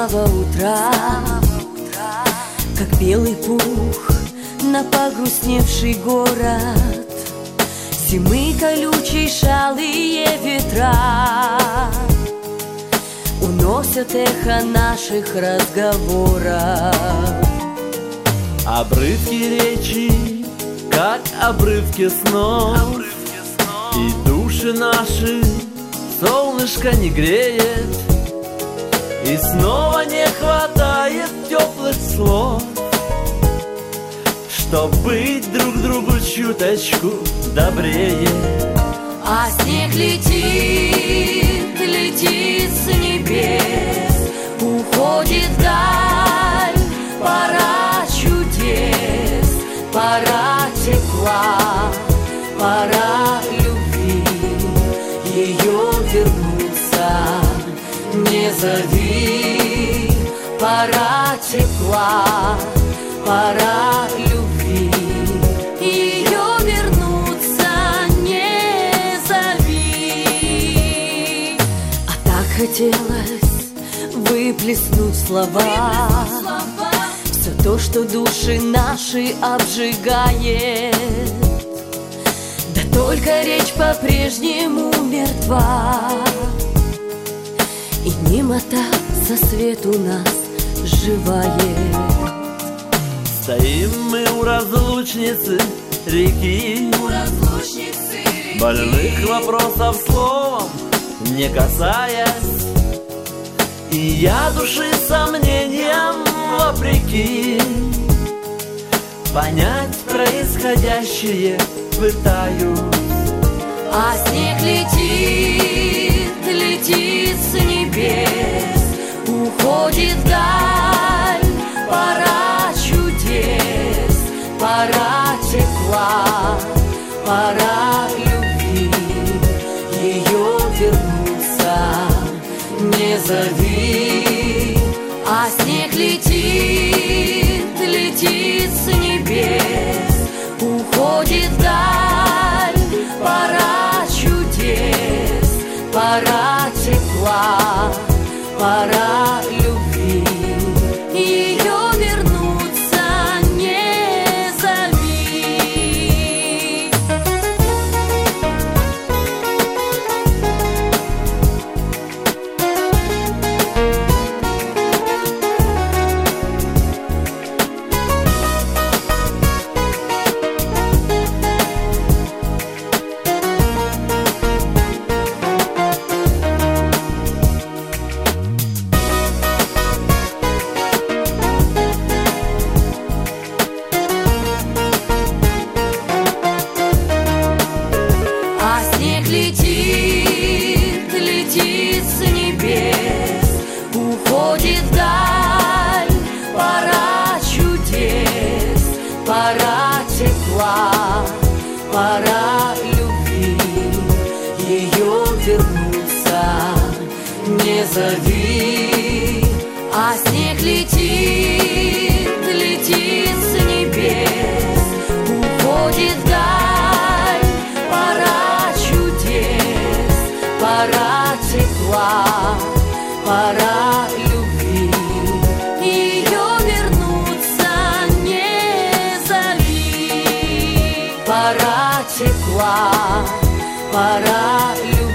самого утра, как белый пух на погрустневший город, зимы колючей шалые ветра уносят эхо наших разговоров. Обрывки речи, как обрывки снов, и души наши солнышко не греет, и снова не хватает теплых слов, чтоб быть друг другу чуточку добрее. А снег летит, летит с небес, уходит вдаль, пора чудес, пора тепла, пора любви, ее вернуться не зови. Пора тепла, пора любви, ее вернуться не зови. А так хотелось выплеснуть слова, все то, что души наши обжигает. Да только речь по-прежнему мертва, и немота со свету нас сживает. Стоим мы у разлучницы реки, больных вопросов словом не касаясь, и я души сомнениям вопреки понять происходящее пытаюсь. А снег летит, летит с небес, уходит вдаль, пора чудес, пора тепла, пора любви, ее вернуться не зови. А снег летит, летит с небес, уходит вдаль, пора чудес, пора тепла, пора любви, ее вернуться не зови. Летит, летит с небес, уходит вдаль, пора чудес, пора тепла, пора любви, ее вернуться не зови. А снег летит, летит с небес, уходит вдаль, пора чудес, пора тепла, пора любви, ее вернуться не зови. Пора тепла, пора любви.